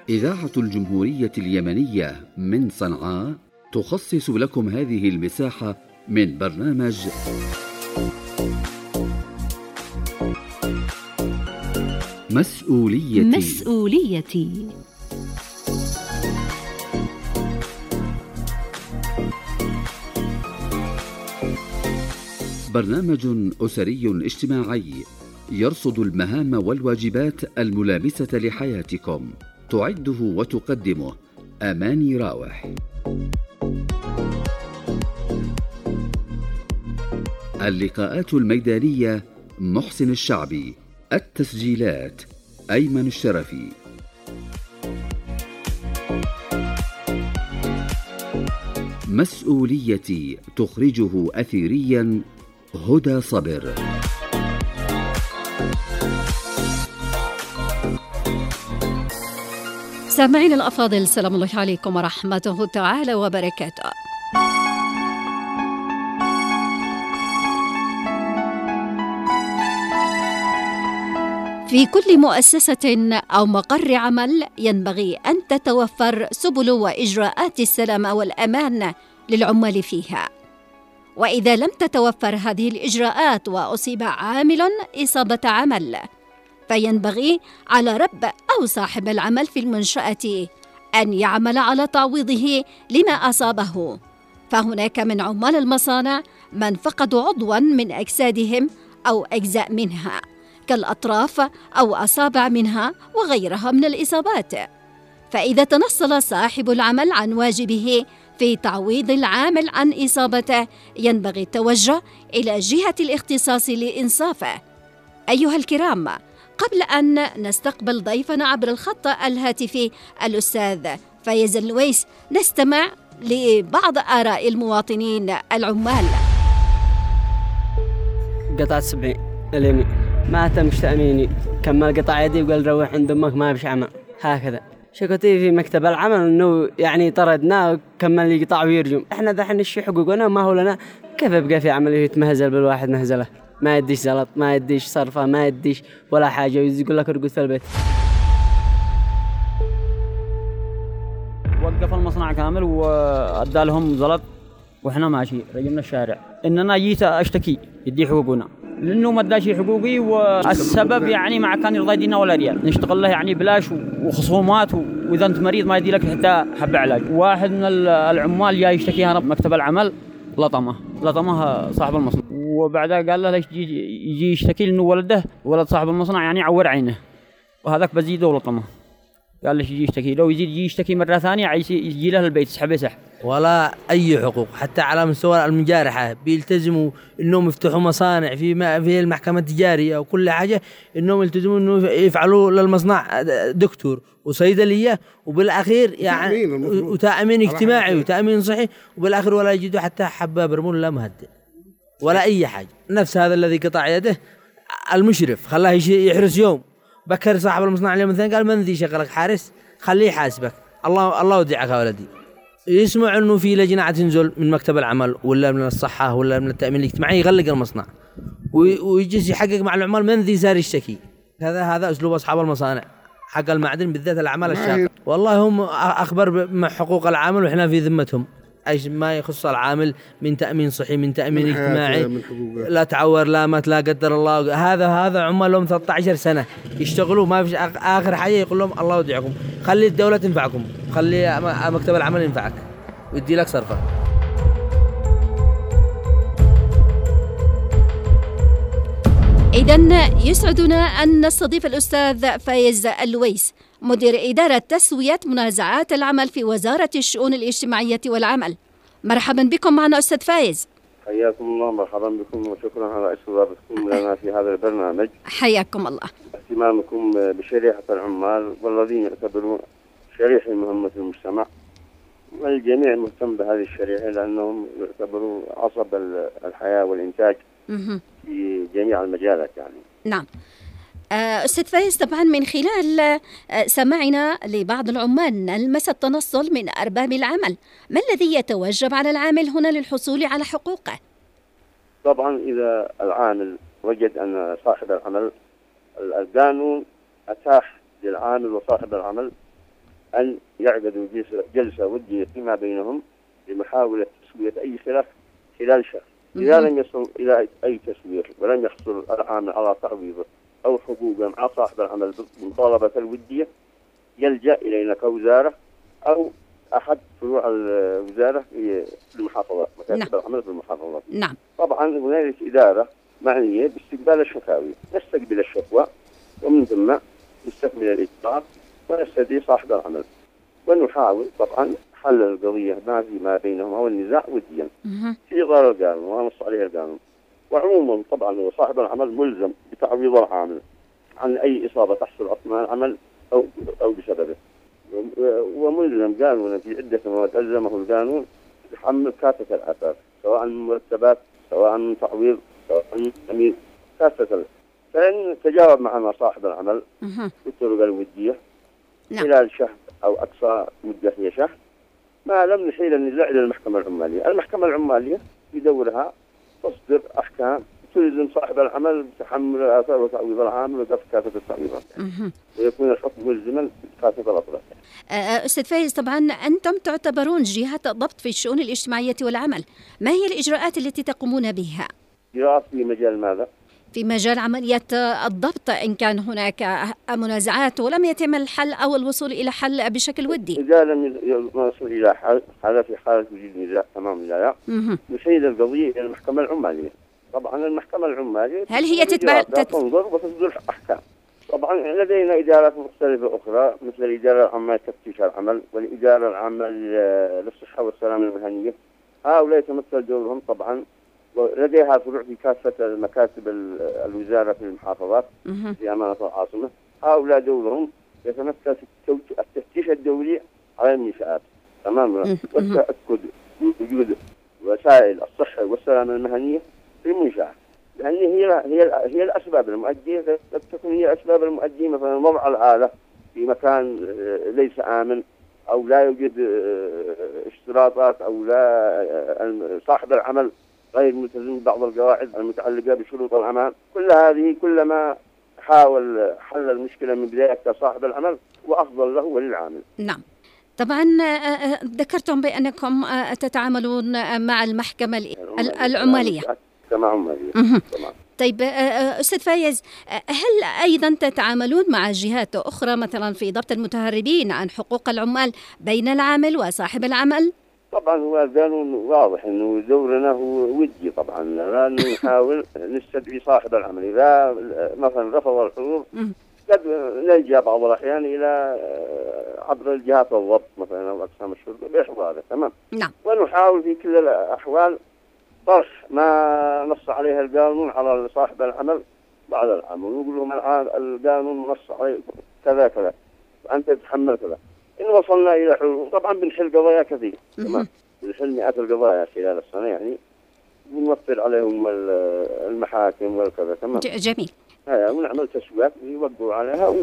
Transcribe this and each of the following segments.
إذاعة الجمهورية اليمنية من صنعاء تخصص لكم هذه المساحة من برنامج مسؤوليتي. برنامج أسري اجتماعي يرصد المهام والواجبات الملامسة لحياتكم. تعده وتقدمه أماني راوح. اللقاءات الميدانية محسن الشعبي. التسجيلات أيمن الشرفي. مسؤوليتي تخرجه أثيريا هدى صبر. سامعين الأفاضل، سلام الله عليكم ورحمته تعالى وبركاته. في كل مؤسسة أو مقر عمل ينبغي أن تتوفر سبل وإجراءات السلامة والأمان للعمال فيها، وإذا لم تتوفر هذه الإجراءات وأصيب عامل إصابة عمل فينبغي على رب أو صاحب العمل في المنشأة أن يعمل على تعويضه لما أصابه. فهناك من عمال المصانع من فقدوا عضواً من أجسادهم أو أجزاء منها كالأطراف أو أصابع منها وغيرها من الإصابات، فإذا تنصل صاحب العمل عن واجبه في تعويض العامل عن إصابته ينبغي التوجه إلى جهة الاختصاص لإنصافه. أيها الكرام، قبل أن نستقبل ضيفنا عبر الخط الهاتفي الأستاذ فايز اللويس نستمع لبعض آراء المواطنين العمال. قطعة 70 اليمين ما تمش تأميني، كمل قطع يدي وقال روح عند أمك ما بش عمل. هكذا شكوتي في مكتب العمل إنه يعني طردنا وكمل يقطع ويرجم. إحنا دحين الشي حقوقنا ما هو لنا، كيف يبقى في عمل يتمهزل بالواحد مهزله، ما يديش زلط، ما يديش صرفة، ما يديش ولا حاجة، يقول لك ارقد في البيت. وقف المصنع كامل وأدى لهم زلط وإحنا ماشي رجمنا الشارع. إننا جيت أشتكي يدي حقوقنا لأنه ما اداش حقوقي، والسبب يعني ما كان يرضى يدينا ولا ريال، نشتغل له يعني بلاش وخصومات، وإذا أنت مريض ما يدي لك حتى حب علاج. واحد من العمال جاي يشتكي هنا بمكتب العمل، لطمه صاحب المصنع، وبعدها قال له ليش يجي يشتكي لأنه ولد صاحب المصنع يعني عور عينه، وهذاك بزيده ولطمه. قال ليش يجي يشتكي، لو يجي يشتكي مرة ثانية يجي له البيت يسحب ولا أي حقوق. حتى على مستوى المجارحة بيلتزموا إنهم يفتحوا مصانع في المحكمة التجارية وكل حاجة، إنهم يلتزموا إنه يفعلوا للمصنع دكتور وصيدلية، وبالأخير يعني وتأمين اجتماعي وتأمين صحي، وبالأخير ولا يجدوا حتى حبة برمول لا مهدئ ولا أي حاجة. نفس هذا الذي قطع يده المشرف خلاه يحرس يوم، بكر صاحب المصنع اليوم الثاني قال من ذي شغلك حارس، خليه يحاسبك، الله يوديعك يا ولدي. يسمع انه في لجنه تنزل من مكتب العمل ولا من الصحه ولا من التامين الاجتماعي يغلق المصنع ويجلس يحقق مع العمال من ذي صار يشتكي. هذا اسلوب اصحاب المصانع حق المعدن بالذات الاعمال الشاقه. والله هم اخبر مع حقوق العامل واحنا في ذمتهم، ايش ما يخص العامل من تامين صحي من تامين اجتماعي، لا تعور لا مات لا قدر الله. هذا عمال لهم 13 سنه يشتغلوا، ما فيش اخر حاجه يقول لهم الله يوديعكم، خلي الدوله تنفعكم، خلي مكتب العمل ينفعك ويدي لك صرفه. إذن يسعدنا أن نستضيف الأستاذ فايز اللويس، مدير إدارة تسوية منازعات العمل في وزارة الشؤون الاجتماعية والعمل. مرحبا بكم معنا أستاذ فايز. حياكم الله، مرحبا بكم وشكرا على استضافتكم لنا في هذا البرنامج. حياكم الله. اهتمامكم بشريحة العمال والذين يعتبرون شريحة مهمة في المجتمع، والجميع مهتم بهذه الشريحة لأنهم يعتبروا عصب الحياة والإنتاج في جميع المجالات يعني. نعم أستاذ فايز، طبعا من خلال سماعنا لبعض العمال نلمس التنصل من أرباب العمل، ما الذي يتوجب على العامل هنا للحصول على حقوقه؟ طبعا إذا العامل وجد أن صاحب العمل، القانون أتاح للعامل وصاحب العمل أن يعقدوا جلسة ودية فيما بينهم لمحاولة تسوية أي خلاف خلال شهر. إذا لم يصل إلى أي تسوير ولم يحصل العامل على تعويضه أو حقوقه مع صاحب العمل بمطالبة الودية، يلجأ إلينا كوزارة أو أحد فروع الوزارة في المحافظات، مكاتب العمل في المحافظات. نعم. طبعا هنالك إدارة معنية باستقبال الشكاوي، نستقبل الشكوى ومن ثم نستكمل الإجراءات ونستدعي صاحب العمل ونحاول طبعا حل القضية ما بينهم أو النزاع وديا في إطار القانون ونص عليه القانون. وعموما طبعا هو صاحب العمل ملزم بتعويض العامل عن أي إصابة تحصل أثناء العمل أو بسببه، وملزم قانونا في عدة مواد ألزمه القانون يتحمل كافة الآثار، سواء من مرتبات سواء من تعويض سواء من تأمين كافة. فإن تجاوب معنا صاحب العمل بالطرق الودية خلال شهر أو أقصى مدة هي شهر، ما لم نحيل النزاع إلى المحكمة العمالية. المحكمة العمالية بدورها تصدر أحكام تلزم صاحب العمل بتحمل الآثار وتعويض العامل ودفع كافة التعويضات، ويكون الحكم ملزما بكافة الأطراف. أستاذ فايز، طبعا أنتم تعتبرون جهة ضبط في الشؤون الاجتماعية والعمل، ما هي الإجراءات التي تقومون بها؟ إجراءات في مجال ماذا؟ في مجال عملية الضبط إن كان هناك منازعات ولم يتم الحل أو الوصول إلى حل بشكل ودي. إذا لم نصل إلى حل، هذا في حالة وجود نزاع تمام لا نحيل القضية إلى المحكمة العمالية. طبعا المحكمة العمالية هل هي تنظر وتصدر أحكام. طبعا لدينا إدارات مختلفة أخرى مثل الإدارة العامة لتفتيش العمل والإدارة العامة للصحة والسلامة المهنية، هؤلاء يتمثل دورهم طبعا، ولديها فروع في كافة مكاتب الوزارة في المحافظات في أمانة العاصمة. هؤلاء دورهم يتمثل في التفتيش الدوري على المنشآت تمام، والتأكد وجود وسائل الصحة والسلامة المهنية في المنشآت، لأن هي الأسباب المؤدية، قد تكون هي الأسباب المؤدية مثلا وضع الآلة في مكان ليس آمن أو لا يوجد اشتراطات أو لا صاحب العمل غير ملتزم ببعض القواعد المتعلقة بشروط الأمان. كلما حاول حل المشكلة من بداية صاحب العمل وأفضل له وللعامل. نعم. طبعا ذكرتم بأنكم تتعاملون مع المحكمة العمالية. طيب أستاذ فايز، هل أيضا تتعاملون مع جهات أخرى مثلا في ضبط المتهربين عن حقوق العمال بين العامل وصاحب العمل؟ طبعا هو القانون واضح انه دورنا هو ودي، طبعا لا نحاول نستدعي صاحب العمل اذا مثلا رفض الحضور، قد نلجا بعض الاحيان الى عبر الجهات الضبط مثلا او اقسام الشرطه باحضاره تمام. نعم. ونحاول في كل الاحوال طرح ما نص عليه القانون على صاحب العمل بعد العمل، ونقول لهم القانون نص عليه كذا كذا وانت تتحمل كذا. إن وصلنا إلى حلول طبعا بنحل قضايا كثير تمام، بنحل مئات القضايا خلال السنة، يعني بنوفر عليهم المحاكم والكذا تمام. جميل. ونعمل تسويات يوقعوا عليها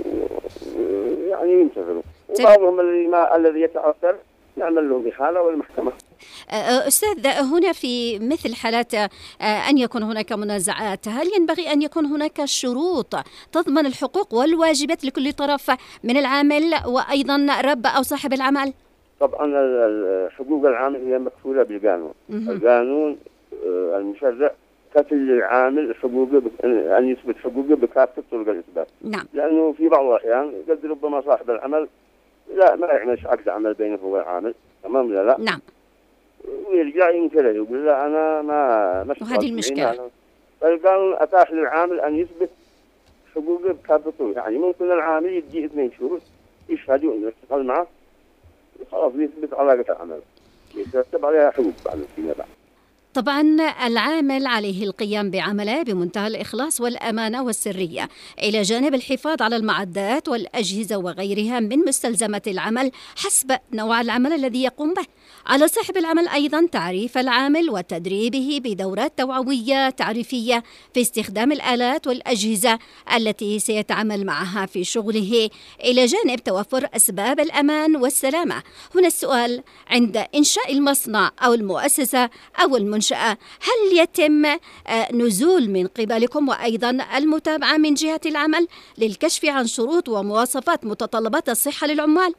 يعني ينتظروا، وبعضهم الذي يتعثر نعمل لهم إحالة والمحكمة. أستاذ، هنا في مثل حالات أن يكون هناك منازعات، هل ينبغي أن يكون هناك شروط تضمن الحقوق والواجبات لكل طرف من العامل وأيضا رب أو صاحب العمل؟ طبعا حقوق العامل هي مكفولة بالقانون. القانون المشرع كفل للعامل حقوقه أن يثبت حقوقه بكافة طرق الإثبات. نعم. لأنه في بعض الأحيان قد ربما صاحب العمل لا ما يعملش عقد عمل بينه والعامل تمام لا. نعم. ويرجع ينكره يقول لا أنا ما وهذه المشكلة. فالقانون أتاح للعامل أن يثبت حقوقه بكافة طرق، يعني ممكن العامل يدي 2 شهور يشهدوا إنه اشتغل معه خلاص يثبت علاقة العمل يترتب عليها حقوق بعد فيما بعد. طبعا العامل عليه القيام بعمله بمنتهى الإخلاص والأمانة والسرية، إلى جانب الحفاظ على المعدات والأجهزة وغيرها من مستلزمات العمل حسب نوع العمل الذي يقوم به. على صاحب العمل أيضا تعريف العامل وتدريبه بدورات توعوية تعريفية في استخدام الآلات والأجهزة التي سيتعامل معها في شغله، إلى جانب توفر أسباب الأمان والسلامة. هنا السؤال، عند إنشاء المصنع أو المؤسسة أو المنشأة، هل يتم نزول من قبلكم وأيضا المتابعة من جهة العمل للكشف عن شروط ومواصفات متطلبات الصحة للعمال؟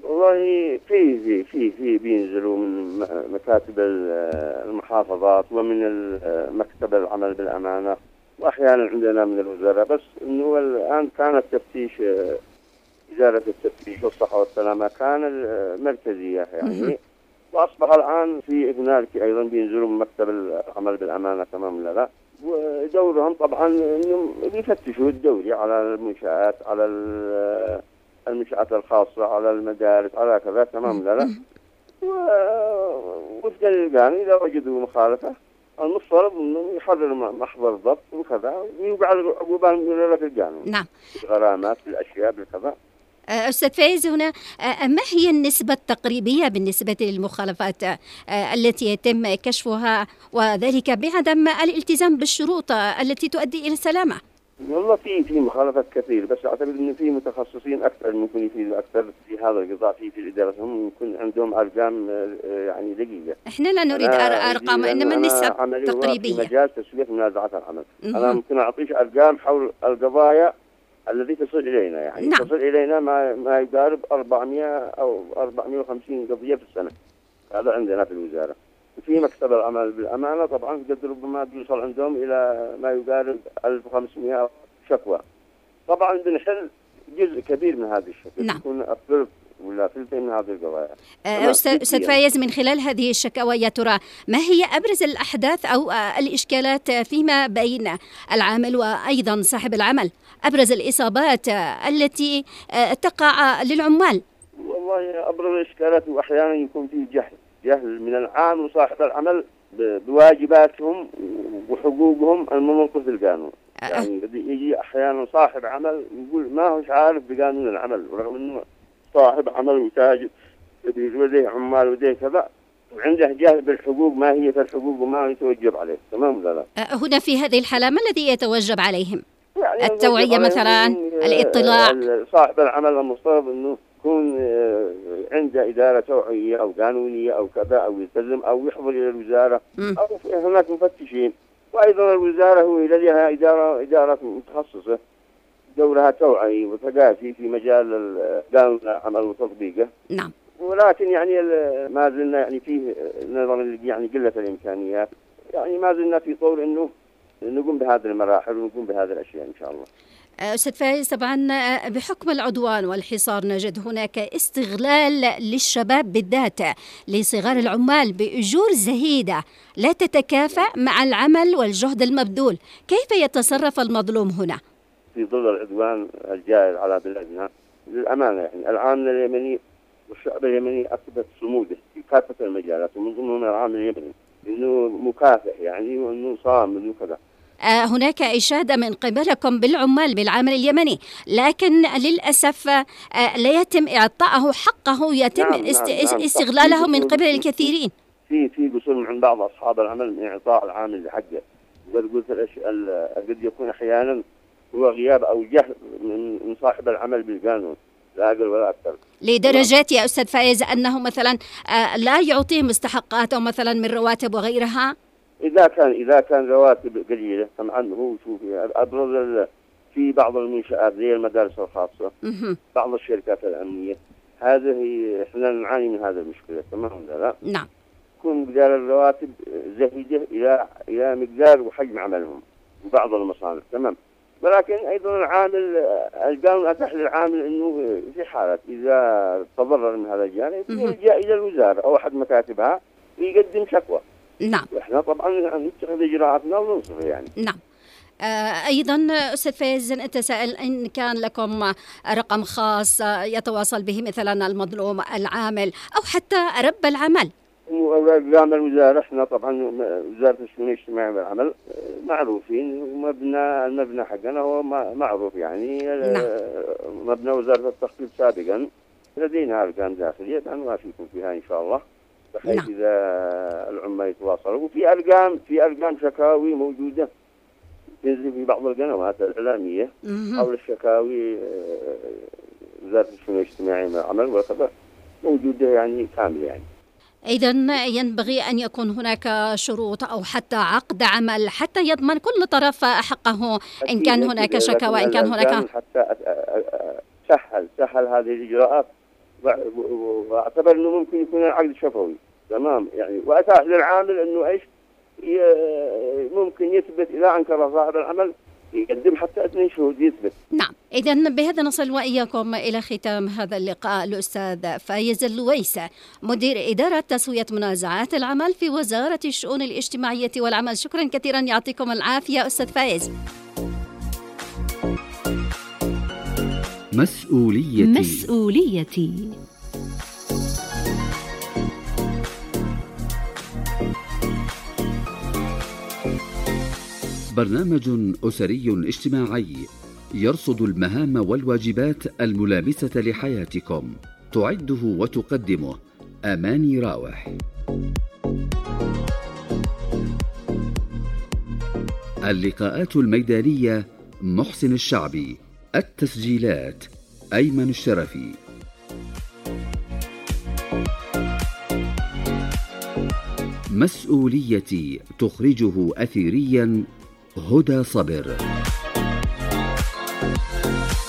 والله في بينزلوا من مكاتب المحافظات ومن مكتب العمل بالأمانة، وأحيانا عندنا من الوزارة، بس إنه الآن كان التفتيش إدارة التفتيش والصحة والسلامة كان المركزية يعني، وأصبح الآن في هنالك أيضا بينزلوا من مكتب العمل بالأمانة تمام لا، ودورهم طبعا إنهم بيفتشوا الدوري على المنشآت، على المنشآت الخاصة، على المدارس، على كذا تمام لا، وفقا للقانون إذا وجدوا مخالفة المفترض انهم يحرروا محضر ضبط وكذا، ويوقع عقوبات من في القانون. نعم. غرامات في الاشياء بالكذا. أستاذ فايز، هنا ما هي النسبة التقريبية بالنسبة للمخالفات التي يتم كشفها وذلك بعدم الالتزام بالشروط التي تؤدي إلى السلامة؟ والله في مخالفات كثير، بس أعتقد إن في متخصصين أكثر ممكن يفيدوا أكثر في هذا القطاع في الإدارة، هم يكون عندهم أرقام يعني دقيقة. إحنا لا نريد أرقام، إنما النسب تقريبية. في مجال تسوية منازعات العمل، أنا ممكن أعطيك أرقام حول القضايا التي تصل إلينا، يعني نعم. تصل إلينا ما يقارب 400 أو 450 قضية في السنة، هذا عندنا في الوزارة. في مكتب العمل بالأمانة طبعا قد ربما بيوصل عندهم إلى ما يقارب 1500 شكوى. طبعا بنحل جزء كبير من هذا الشكوى، نعم. يكون الثلث ولا ثلثين من هذه القضايا. أستاذ فايز، من خلال هذه الشكاوى يا ترى ما هي أبرز الأحداث أو الإشكالات فيما بين العامل وأيضا صاحب العمل؟ أبرز الإصابات التي تقع للعمال؟ والله أبرز الإشكالات وأحيانا يكون في جهل من العامل وصاحب العمل بواجباتهم وحقوقهم المنصوص في القانون. يعني يجي أحيانا صاحب عمل يقول ما هوش عارف بقانون العمل، ورغم أنه صاحب عمل وتاجر ولديه عمال ولديه كذا، وعنده جهل بالحقوق، ما هي في الحقوق وما يتوجب عليه تمام لا. هنا في هذه الحالة ما الذي يتوجب عليهم؟ يعني التوعية مثلا، الإطلاع. صاحب العمل المفترض أنه يكون عنده إدارة توعية أو قانونية أو كذا، أو يلتزم أو يحضر إلى الوزارة، أو هناك مفتشين. وأيضا الوزارة هو لديها إدارة متخصصة دورها توعي وثقافي في مجال قانون العمل وتطبيقه. نعم. ولكن يعني ما زلنا يعني فيه نظرا يعني قلة الإمكانيات، يعني ما زلنا في طور إنه نقوم بهذه المراحل ونقوم بهذه الأشياء إن شاء الله. أستاذ فايز، طبعا بحكم العدوان والحصار نجد هناك استغلال للشباب بالذات لصغار العمال بأجور زهيدة لا تتكافأ مع العمل والجهد المبذول، كيف يتصرف المظلوم هنا؟ في ظل العدوان الجائر على بلادنا للأمانة يعني العامل اليمني والشعب اليمني أثبت صموده في كافة المجالات، ومن ضمنهم العامل اليمني إنه مكافح يعني، وإنه صامد وكذا. هناك إشادة من قبلكم بالعمال بالعامل اليمني، لكن للأسف لا يتم إعطائه حقه، يتم نعم. استغلاله من قبل الكثيرين. في قصور من بعض أصحاب العمل من إعطاء العامل حقه، وقد قلت قد يكون أحيانا هو غياب أو جهل من صاحب العمل بالقانون، لا أقل ولا أكثر. لدرجات يا أستاذ فايز أنه مثلا لا يعطيه مستحقاته مثلا من رواتب وغيرها؟ إذا كان رواتب قليلة طبعا هو شوفي أبرز في بعض المنشآت زي المدارس الخاصة، بعض الشركات الأمنية، هذه إحنا نعاني من هذا المشكلة تمام لا؟ نعم. تكون مقدار الرواتب زهيدة إلى مقدار وحجم عملهم وبعض المصانع تمام، ولكن أيضا القانون أتاح للعامل إنه في حالة إذا تضرر من هذا الجانب يلجأ إلى الوزارة أو أحد مكاتبها ويقدم شكوى. نعم. وإحنا طبعا نتخذ إجراءاتنا وننصف يعني. نعم. أيضا أستاذ فايز، أنت سأل إن كان لكم رقم خاص يتواصل به مثلا المظلوم العامل أو حتى رب العمل؟ قام الوزارة، احنا طبعا وزارة الشؤون الاجتماعية والعمل معروفين، المبنى حقنا هو معروف يعني. نعم. مبنى وزارة التخطيط سابقا لدينا أرقام داخلية نوافيكم فيها إن شاء الله، بحيث نعم. إذا العمال يتواصلوا. وفي أرقام شكاوي موجودة تنزل في بعض القنوات الإعلامية حول الشكاوي وزارة الشؤون الاجتماعية والعمل وكذا موجودة يعني كاملة يعني. إذن ينبغي أن يكون هناك شروط أو حتى عقد عمل حتى يضمن كل طرف حقه، إن كان هناك شكوى، إن كان هناك حتى سهل هذه الإجراءات واعتبر انه ممكن يكون العقد شفوي تمام يعني، واتاح للعامل انه ايش ممكن يثبت اذا انكر صاحب العمل يقدم حتى 2 شهود يثبت. نعم، إذا بهذا نصل وإياكم إلى ختام هذا اللقاء. الأستاذ فايز اللويسة، مدير إدارة تسوية منازعات العمل في وزارة الشؤون الاجتماعية والعمل، شكرا كثيرا، يعطيكم العافية أستاذ فايز. مسؤوليتي. برنامج أسري اجتماعي يرصد المهام والواجبات الملامسة لحياتكم، تعده وتقدمه أماني راوح. اللقاءات الميدانية محسن الشعبي، التسجيلات أيمن الشرفي. مسؤوليتي تخرجه أثيريا هدى صبر.